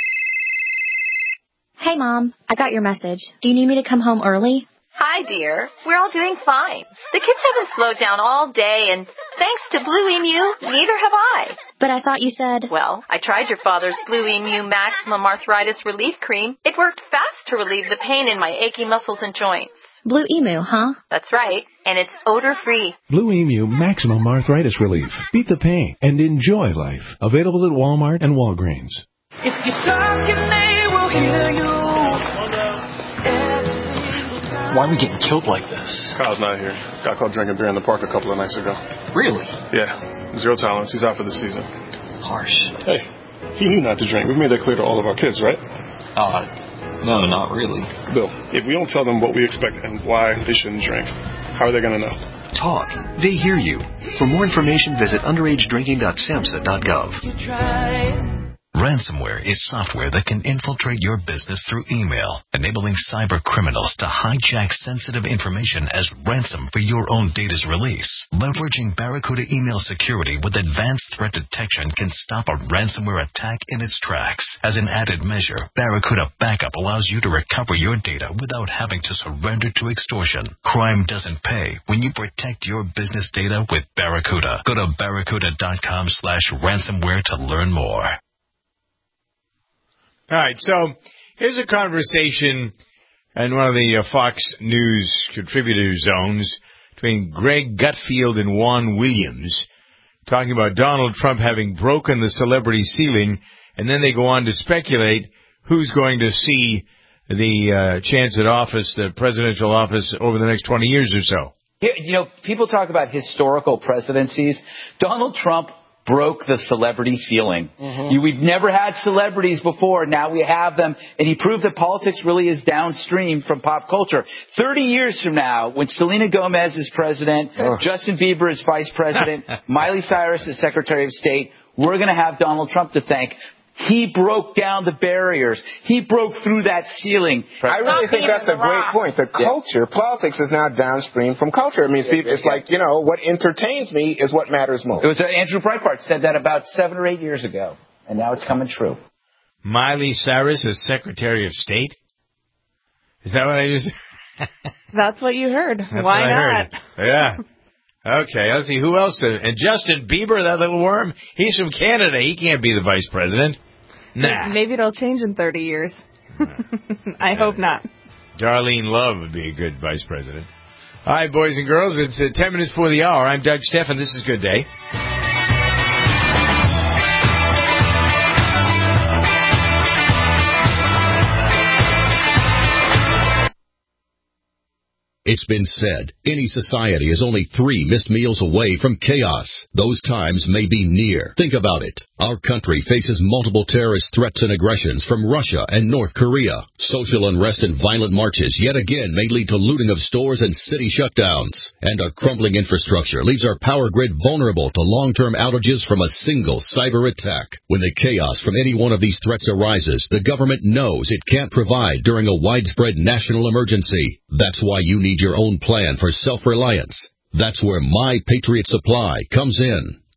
[SPEAKER 4] Hey, Mom. I got your message. Do you need me to come home early?
[SPEAKER 6] Hi, dear. We're all doing fine. The kids haven't slowed down all day, and thanks to Blue Emu, neither have I.
[SPEAKER 4] But I thought you said...
[SPEAKER 6] Well, I tried your father's Blue Emu Maximum Arthritis Relief Cream. It worked fast to relieve the pain in my achy muscles and joints.
[SPEAKER 4] Blue Emu, huh?
[SPEAKER 6] That's right, and it's odor-free.
[SPEAKER 23] Blue Emu Maximum Arthritis Relief. Beat the pain and enjoy life. Available at Walmart and Walgreens.
[SPEAKER 24] If you talk and they will hear you.
[SPEAKER 25] Why are we getting killed like this?
[SPEAKER 26] Kyle's not here. Got caught drinking beer in the park a couple of nights ago.
[SPEAKER 25] Really?
[SPEAKER 26] Yeah. Zero tolerance. He's out for the season.
[SPEAKER 25] Harsh.
[SPEAKER 26] Hey, he knew not to drink. We've made that clear to all of our kids, right?
[SPEAKER 25] Uh, no, not really.
[SPEAKER 26] Bill, if we don't tell them what we expect and why they shouldn't drink, how are they going to know?
[SPEAKER 27] Talk. They hear you. For more information, visit underage drinking dot samhsa dot gov.
[SPEAKER 28] Ransomware is software that can infiltrate your business through email, enabling cyber criminals to hijack sensitive information as ransom for your own data's release. Leveraging Barracuda email security with advanced threat detection can stop a ransomware attack in its tracks. As an added measure, Barracuda Backup allows you to recover your data without having to surrender to extortion. Crime doesn't pay when you protect your business data with Barracuda. Go to barracuda dot com slash ransomware to learn more.
[SPEAKER 2] All right, so here's a conversation in one of the uh, Fox News contributor zones between Greg Gutfield and Juan Williams, talking about Donald Trump having broken the celebrity ceiling, and then they go on to speculate who's going to see the uh, chance at office, the presidential office, over the next twenty years or so.
[SPEAKER 29] You know, people talk about historical presidencies. Donald Trump broke the celebrity ceiling. Mm-hmm. You, we've never had celebrities before. Now we have them. And he proved that politics really is downstream from pop culture. thirty years from now, when Selena Gomez is president, oh. Justin Bieber is vice president, Miley Cyrus is Secretary of State, we're going to have Donald Trump to thank. He broke down the barriers. He broke through that ceiling.
[SPEAKER 30] I really think that's a great point. The culture, yeah. Politics is now downstream from culture. It means yeah, people, it's yeah. like, you know, what entertains me is what matters most.
[SPEAKER 29] It was uh, Andrew Breitbart said that about seven or eight years ago, and now it's coming true.
[SPEAKER 2] Miley Cyrus as Secretary of State? Is that what I just...
[SPEAKER 14] That's what you heard.
[SPEAKER 2] That's
[SPEAKER 14] Why
[SPEAKER 2] what
[SPEAKER 14] not?
[SPEAKER 2] I heard. Yeah. Okay, let's see. Who else? And Justin Bieber, that little worm? He's from Canada. He can't be the vice president. Nah.
[SPEAKER 14] Maybe it'll change in thirty years. I hope not.
[SPEAKER 2] Darlene Love would be a good vice president. All right, boys and girls, it's uh, ten minutes before the hour. I'm Doug Steffen. This is Good Day.
[SPEAKER 31] It's been said, any society is only three missed meals away from chaos. Those times may be near. Think about it. Our country faces multiple terrorist threats and aggressions from Russia and North Korea. Social unrest and violent marches yet again may lead to looting of stores and city shutdowns. And a crumbling infrastructure leaves our power grid vulnerable to long-term outages from a single cyber attack. When the chaos from any one of these threats arises, the government knows it can't provide during a widespread national emergency. That's why you need your own plan for self-reliance. That's where My Patriot Supply comes in.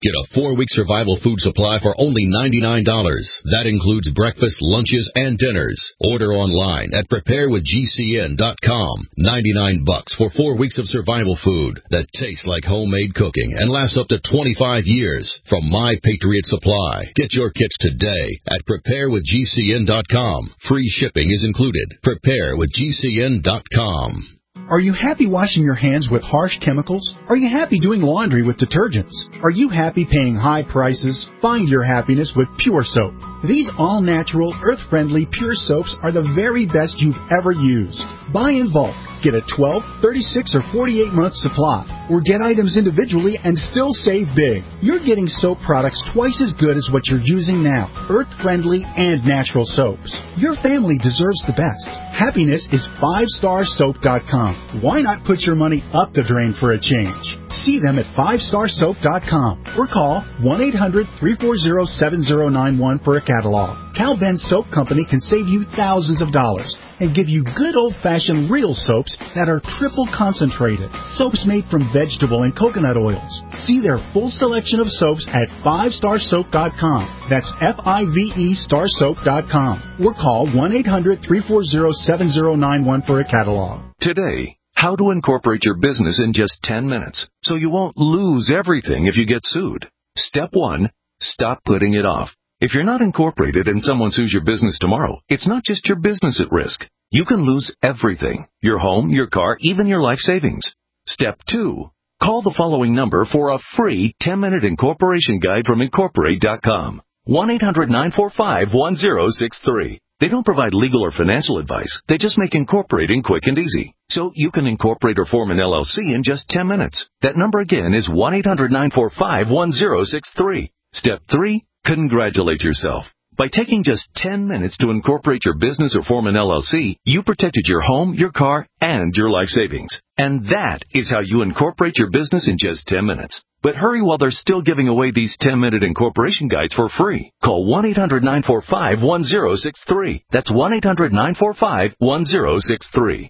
[SPEAKER 31] Get a four-week survival food supply for only ninety-nine dollars. That includes breakfast, lunches, and dinners. Order online at prepare with G C N dot com. ninety-nine bucks for four weeks of survival food that tastes like homemade cooking and lasts up to twenty-five years from My Patriot Supply. Get your kits today at prepare with G C N dot com. Free shipping is included. prepare with G C N dot com.
[SPEAKER 5] Are you happy washing your hands with harsh chemicals? Are you happy doing laundry with detergents? Are you happy paying high prices? Find your happiness with Pure Soap. These all-natural, earth-friendly Pure Soaps are the very best you've ever used. Buy in bulk. Get a twelve, thirty-six, or forty-eight month supply. Or get items individually and still save big. You're getting soap products twice as good as what you're using now. Earth-friendly and natural soaps. Your family deserves the best. Happiness is five star soap dot com. Why not put your money up the drain for a change? See them at five star soap dot com or call one eight hundred, three four zero, seven zero nine one for a catalog. Cal Ben Soap Company can save you thousands of dollars and give you good old-fashioned real soaps that are triple concentrated. Soaps made from vegetable and coconut oils. See their full selection of soaps at five star soap dot com. That's F I V E star soap dot com. Or call one eight hundred, three four zero, seven zero nine one for a catalog.
[SPEAKER 27] Today, how to incorporate your business in just ten minutes so you won't lose everything if you get sued. Step one, stop putting it off. If you're not incorporated and someone sues your business tomorrow, it's not just your business at risk. You can lose everything, your home, your car, even your life savings. Step two, call the following number for a free ten minute incorporation guide from Incorporate dot com. one eight hundred, nine four five, one zero six three. They don't provide legal or financial advice. They just make incorporating quick and easy. So you can incorporate or form an L L C in just ten minutes. That number again is one eight hundred, nine four five, one zero six three. Step three, congratulate yourself. By taking just ten minutes to incorporate your business or form an L L C, you protected your home, your car, and your life savings. And that is how you incorporate your business in just ten minutes. But hurry while they're still giving away these ten minute incorporation guides for free. Call one eight hundred, nine four five, one zero six three. That's one eight hundred, nine four five, one zero six three.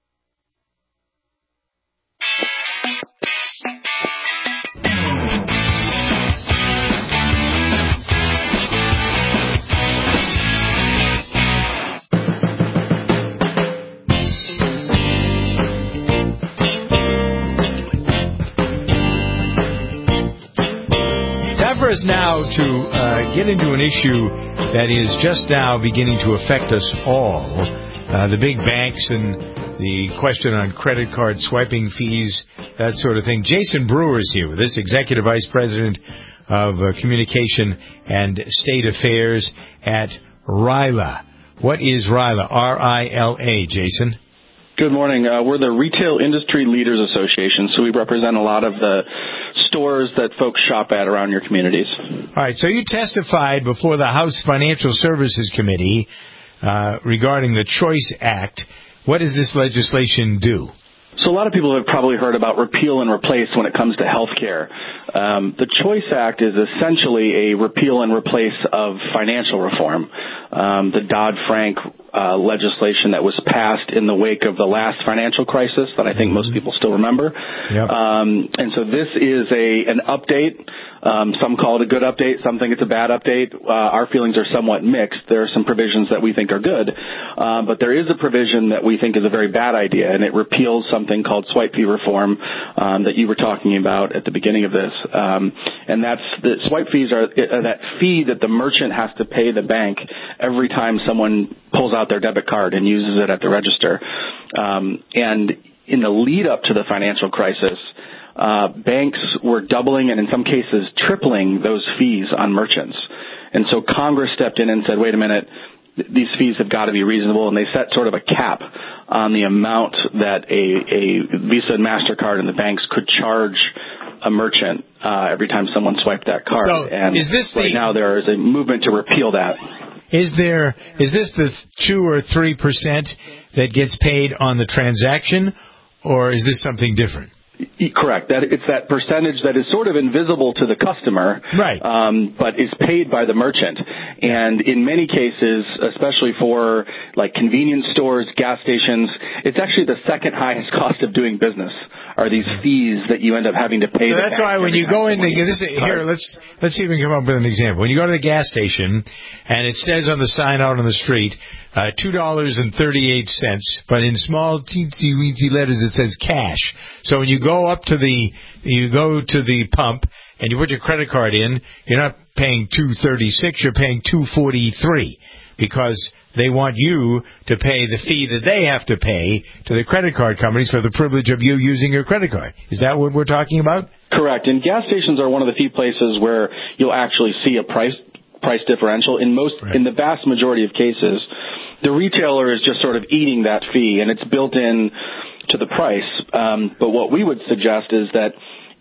[SPEAKER 2] For us now to uh, get into an issue that is just now beginning to affect us all, uh, the big banks and the question on credit card swiping fees, that sort of thing. Jason Brewer is here with us, Executive Vice President of uh, Communication and State Affairs at RILA. What is RILA? R I L A, Jason?
[SPEAKER 7] Good morning. Uh, we're the Retail Industry Leaders Association, so we represent a lot of the stores that folks shop at around your communities.
[SPEAKER 2] All right, so you testified before the House Financial Services Committee uh, regarding the CHOICE Act. What does this legislation do?
[SPEAKER 7] So a lot of people have probably heard about repeal and replace when it comes to health care. Um, the CHOICE Act is essentially a repeal and replace of financial reform. Um, the Dodd-Frank uh, legislation that was passed in the wake of the last financial crisis that I think most people still remember. Yep. Um, and so this is a an update. Um, some call it a good update. Some think it's a bad update. Uh, our feelings are somewhat mixed. There are some provisions that we think are good, uh, but there is a provision that we think is a very bad idea, and it repeals something called swipe fee reform um, that you were talking about at the beginning of this. Um, and that's the swipe fees are uh, that fee that the merchant has to pay the bank every time someone pulls out their debit card and uses it at the register. Um, and in the lead up to the financial crisis, uh, banks were doubling and in some cases tripling those fees on merchants. And so Congress stepped in and said, wait a minute, these fees have got to be reasonable, and they set sort of a cap on the amount that a, a Visa and MasterCard and the banks could charge a merchant uh, every time someone swiped that card.
[SPEAKER 2] So
[SPEAKER 7] and
[SPEAKER 2] is this
[SPEAKER 7] right
[SPEAKER 2] the,
[SPEAKER 7] now there is a movement to repeal that.
[SPEAKER 2] Is there is this the two or three percent that gets paid on the transaction, or is this something different?
[SPEAKER 7] Correct. That it's that percentage that is sort of invisible to the customer,
[SPEAKER 2] right?
[SPEAKER 7] Um, but is paid by the merchant. And in many cases, especially for like convenience stores, gas stations, it's actually the second highest cost of doing business are these fees that you end up having to pay.
[SPEAKER 2] So that's why when you go in, the, this is, here let's let's see if we can come up with an example. When you go to the gas station and it says on the sign out on the street, uh, two dollars and thirty-eight cents, but in small teensy weensy letters it says cash. So when you go up to the you go to the pump and you put your credit card in, you're not paying two thirty-six, you're paying two forty-three because they want you to pay the fee that they have to pay to the credit card companies for the privilege of you using your credit card. Is that what we're talking about?
[SPEAKER 7] Correct. And gas stations are one of the few places where you'll actually see a price price differential. In most, right. in the vast majority of cases, the retailer is just sort of eating that fee, and it's built in to the price. Um, but what we would suggest is that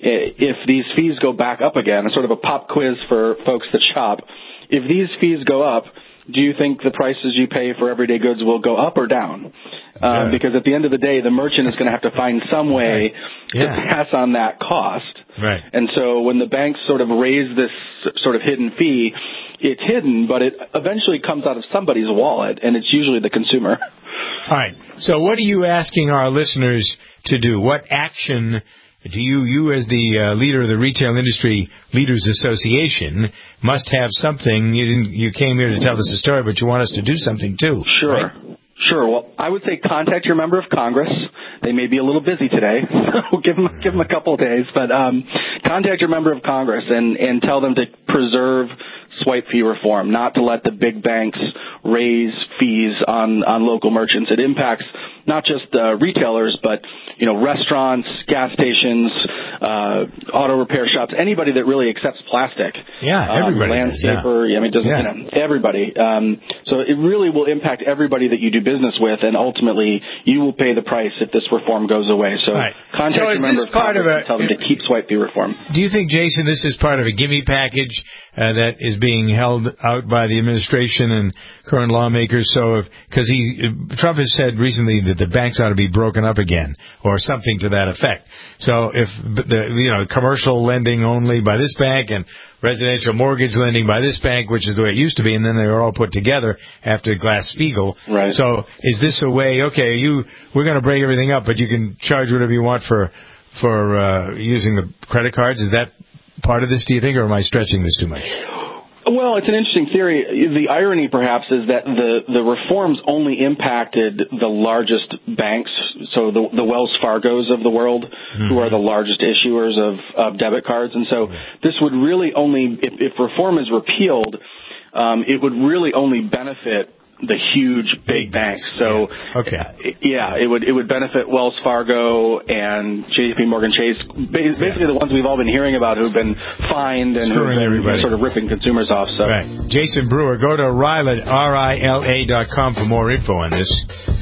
[SPEAKER 7] if these fees go back up again, a sort of a pop quiz for folks that shop, if these fees go up, do you think the prices you pay for everyday goods will go up or down? Uh, yeah. Because at the end of the day, the merchant is going to have to find some way right. yeah. to pass on that cost.
[SPEAKER 2] Right.
[SPEAKER 7] And so when the banks sort of raise this sort of hidden fee, it's hidden, but it eventually comes out of somebody's wallet, and it's usually the consumer.
[SPEAKER 2] All right. So what are you asking our listeners to do? What action do you, you as the uh, leader of the Retail Industry Leaders Association, must have something? You didn't, you came here to tell us a story, but you want us to do something too.
[SPEAKER 7] Sure.
[SPEAKER 2] Right?
[SPEAKER 7] Sure. Well, I would say contact your member of Congress. They may be a little busy today, so give them give them a couple of days. But um, contact your member of Congress and and tell them to preserve swipe fee reform, not to let the big banks raise fees on on local merchants. It impacts not just uh, retailers, but you know, restaurants, gas stations, uh, auto repair shops, anybody that really accepts plastic.
[SPEAKER 2] Yeah, everybody.
[SPEAKER 7] Um, landscaper, yeah. I mean, doesn't, yeah. you know, everybody. Um, so it really will impact everybody that you do business with, and ultimately you will pay the price if this reform goes away. So right. contact
[SPEAKER 2] so
[SPEAKER 7] your member of Congress and tell them to keep swipe fee reform.
[SPEAKER 2] Do you think, Jason, this is part of a gimme package uh, that is being held out by the administration and current lawmakers? So, because he Trump has said recently that the banks ought to be broken up again, or something to that effect. So if the you know commercial lending only by this bank and residential mortgage lending by this bank, which is the way it used to be, and then they were all put together after Glass-Steagall.
[SPEAKER 7] Right.
[SPEAKER 2] So is this a way? Okay, you we're going to break everything up, but you can charge whatever you want for for uh, using the credit cards. Is that part of this? Do you think, or am I stretching this too much?
[SPEAKER 7] Well, it's an interesting theory. The irony, perhaps, is that the, the reforms only impacted the largest banks, so the, the Wells Fargos of the world, mm-hmm. who are the largest issuers of, of debit cards. And so this would really only, if, if reform is repealed, um, it would really only benefit the huge big banks. So
[SPEAKER 2] yeah. Okay.
[SPEAKER 7] yeah, it would it would benefit Wells Fargo and J P Morgan Chase, basically yeah. the ones we've all been hearing about who've been fined and who've been everybody. sort of ripping consumers off. So
[SPEAKER 2] right. Jason Brewer, go to Rila, R I L A dot com for more info on this.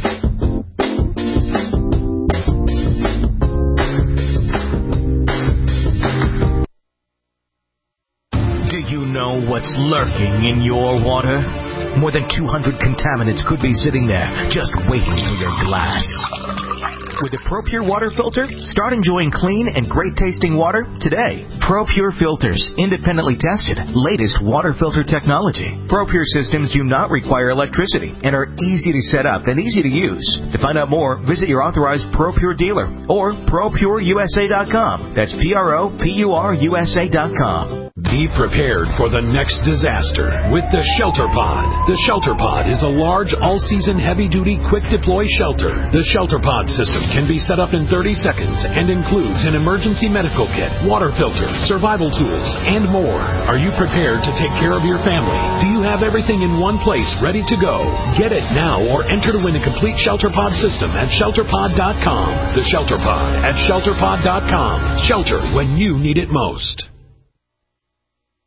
[SPEAKER 8] Do you know what's lurking in your water? More than two hundred contaminants could be sitting there, just waiting for your glass. With the ProPure water filter, start enjoying clean and great-tasting water today. ProPure filters, independently tested, latest water filter technology. ProPure systems do not require electricity and are easy to set up and easy to use. To find out more, visit your authorized ProPure dealer or Pro Pure U S A dot com. That's P R O P U R U S A dot com.
[SPEAKER 9] Be prepared for the next disaster with the Shelter Pod. The Shelter Pod is a large, all-season, heavy-duty, quick-deploy shelter. The Shelter Pod system can be set up in thirty seconds and includes an emergency medical kit, water filter, survival tools, and more. Are you prepared to take care of your family? Do you have everything in one place ready to go? Get it now or enter to win a complete Shelter Pod system at shelter pod dot com. The Shelter Pod at shelter pod dot com. Shelter when you need it most.